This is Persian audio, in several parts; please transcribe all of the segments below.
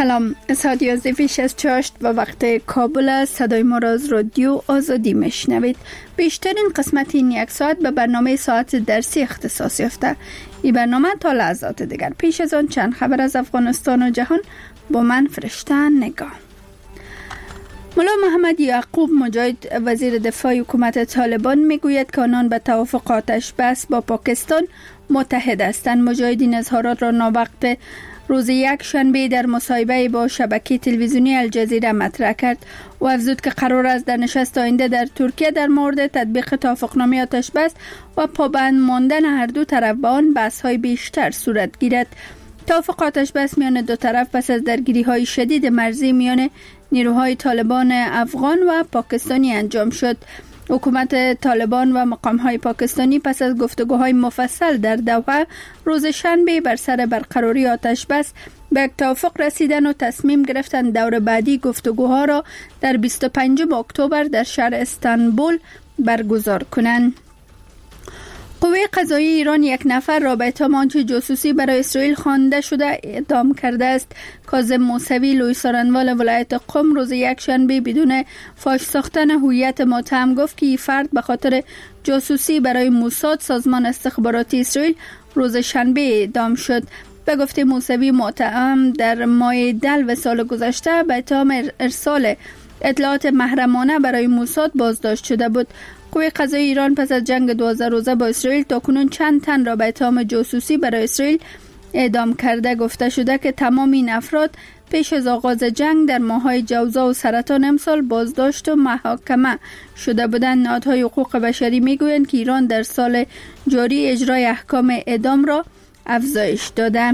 سلام، ساعت 11:68 و وقت کابل است. صدای ما را از رادیو آزادی میشنوید. بیشترین قسمت این یک ساعت به برنامه ساعت درسی اختصاص یافته. این برنامه تا لحظات دیگر. پیش از آن چند خبر از افغانستان و جهان با من فرشته نگاه. ملا محمد یعقوب مجاهد وزیر دفاع حکومت طالبان میگوید که آنان به توافق آتش بس با پاکستان متحد هستند. مجاهد اظهارات را ناوقت روز یک شنبه در مصاحبه با شبکه تلویزیونی الجزیره مطرح کرد و افزود که قرار است در نشست آینده در ترکیه در مورد تطبیق توافقنامه آتش بس و پابند ماندن هر دو طرف به آن بحث‌های بیشتر صورت گیرد. توافق آتش بس میان دو طرف پس از درگیری‌های شدید مرزی میان نیروهای طالبان افغان و پاکستانی انجام شد. حکومت طالبان و مقام‌های پاکستانی پس از گفتگوهای مفصل در دوحه روز شنبه بر سر برقراری آتش بس به یک توافق رسیدن و تصمیم گرفتند دور بعدی گفتگوها را در 25 اکتبر در شهر استانبول برگزار کنند. قوه قضاییه ایران یک نفر را به اتهام آنچه جاسوسی برای اسرائیل خوانده شده اعدام کرده است. کاظم موسوی لوی سارنوال ولایت قم روز یک شنبه بدون فاش ساختن هویت متهم گفت که این فرد به خاطر جاسوسی برای موساد سازمان استخباراتی اسرائیل روز شنبه اعدام شد. به گفته موسوی متهم در ماه دلو سال گذشته به اتهام ارسال اطلاعات محرمانه برای موساد بازداشت شده بود. قوه قضاییه ایران پس از جنگ 12 روزه با اسرائیل تاکنون چند تن را به اتهام جاسوسی برای اسرائیل اعدام کرده. گفته شده که تمام این افراد پیش از آغاز جنگ در ماه‌های جوزا و سرطان امسال بازداشت و محاکمه شده بودند. نهادهای حقوق بشری میگویند که ایران در سال جاری اجرای احکام اعدام را افزایش داده.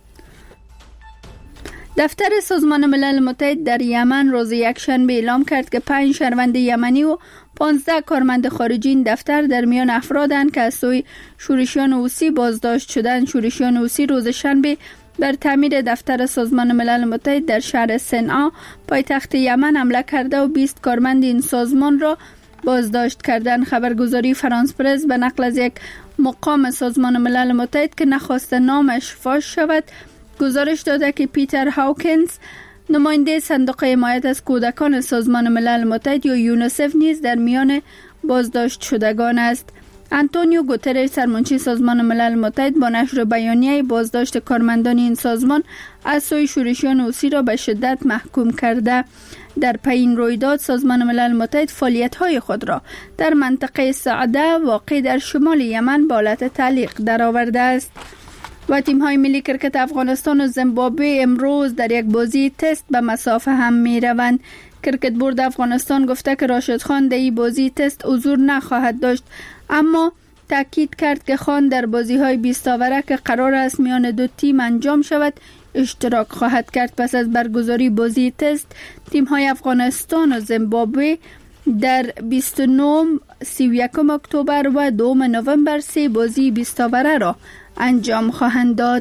دفتر سازمان ملل متحد در یمن روز یک شنبه اعلام کرد که 5 شهروند یمنی و 15 کارمند خارجی این دفتر در میان افرادند که از سوی شورشیان حوثی بازداشت شدند. شورشیان حوثی روز شنبه بر تعمیر دفتر سازمان ملل متحد در شهر صنعا پایتخت یمن حمله کرده و 20 کارمند این سازمان را بازداشت کردند. خبرگزاری فرانس پرس به نقل از یک مقام سازمان ملل متحد که نخواست نامش فاش شود گزارش داده که پیتر هاوکنز نماینده صندوق حمایت از کودکان سازمان ملل متحد یا یونیسف نیز در میان بازداشت شدگان است. آنتونیو گوترش سرمنشی سازمان ملل متحد با نشر بیانیه بازداشت کارمندان این سازمان از سوی شورشیان حوثی را به شدت محکوم کرده. در پی این رویداد سازمان ملل متحد فعالیت‌های خود را در منطقه سعده واقع در شمال یمن به حالت تعلیق درآورده است. و تیم‌های ملی کرکت افغانستان و زیمبابوه امروز در یک بازی تست به مسافه هم می‌روند. کرکت بورد افغانستان گفته که راشد خان در این بازی تست حضور نخواهد داشت، اما تاکید کرد که خان در بازی‌های 20 اوره که قرار است میان دو تیم انجام شود اشتراک خواهد کرد. پس از برگزاری بازی تست تیم‌های افغانستان و زیمبابوه در 29 31 اکتبر و 2 نوامبر 3 بازی 20 اوره را انجام خواهند داد.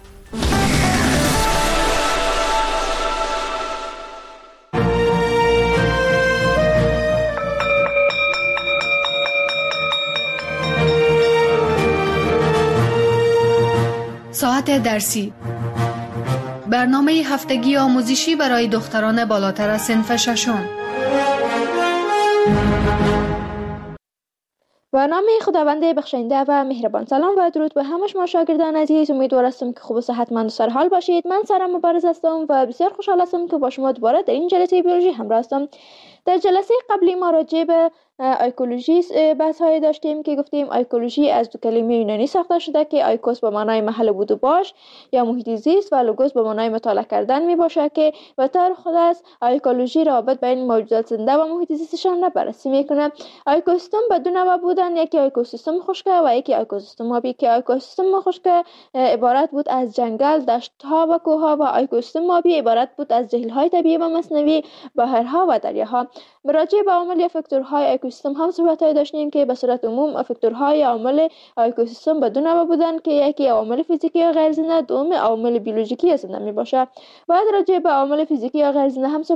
ساعت درسی، برنامه هفتگی آموزشی برای دختران بالاتر از صنف ششم. و نام خداوند بخشنده و مهربان. سلام و درود به همه شما شاگردان عزیز. امیدوار هستم که خوب و صحتمند و سرحال باشید. من سارا مبارز هستم و بسیار خوشحال هستم که با شما دوباره در این جلسه بیولوژی همراه هستم. در جلسه قبلی ما راجع به ایکولوژی بحث های داشتیم که گفتیم ایکولوژی از دو کلمه یونانی ساخته شده که ایکوس به معنای محل بود و باش یا محیط زیست و لوگوس به معنای مطالعه کردن می باشد که به طور خود است ایکولوژی رابط بین موجودات زنده و محیط زیستشان را بررسی میکنه. اکوسیستم به دو نوع بودن، یکی اکوسیستم خشک و یکی اکوسیستم آبی که اکوسیستم خشک عبارت بود از جنگل، دشت‌ها و کوه‌ها و اکوسیستم آبی عبارت بود از جهیل‌های طبیعی و مصنوعی، بحرها و دریاها. راجع به عوامل یا فاکتورهای اکوسیستم هم صحبت‌های داشتیم که به صورت عموم فاکتورهای عوامل اکوسیستم به دو نوع بودن که یکی عوامل فیزیکی یا غیر زنده، دوم عوامل بیولوژیکی زنده میباشه. بعد راجع به عوامل فیزیکی یا غیر زنده هم